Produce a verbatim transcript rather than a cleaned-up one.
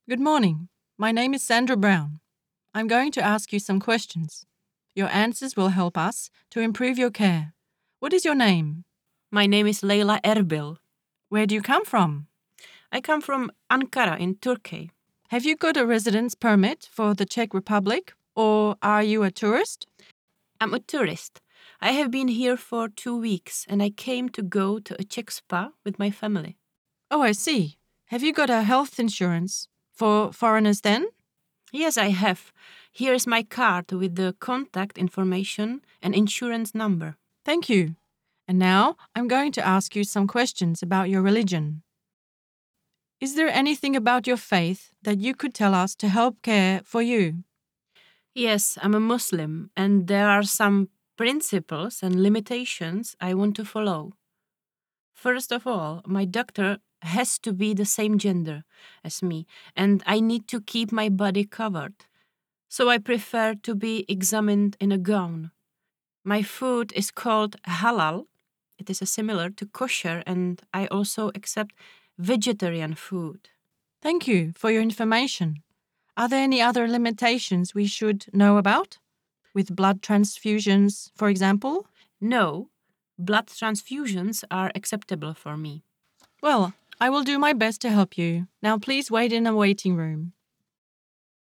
Good morning. My name is Sandra Brown. I'm going to ask you some questions. Your answers will help us to improve your care. What is your name? My name is Leila Erbil. Where do you come from? I come from Ankara in Turkey. Have you got a residence permit for the Czech Republic, or are you a tourist? I'm a tourist. I have been here for two weeks and I came to go to a Czech spa with my family. Oh, I see. Have you got a health insurance for foreigners then? Yes, I have. Here is my card with the contact information and insurance number. Thank you. And now I'm going to ask you some questions about your religion. Is there anything about your faith that you could tell us to help care for you? Yes, I'm a Muslim and there are some principles and limitations I want to follow. First of all, my doctor has to be the same gender as me, and I need to keep my body covered. So I prefer to be examined in a gown. My food is called halal. It is similar to kosher, and I also accept vegetarian food. Thank you for your information. Are there any other limitations we should know about? With blood transfusions, for example? No, blood transfusions are acceptable for me. Well, I will do my best to help you. Now please wait in a waiting room.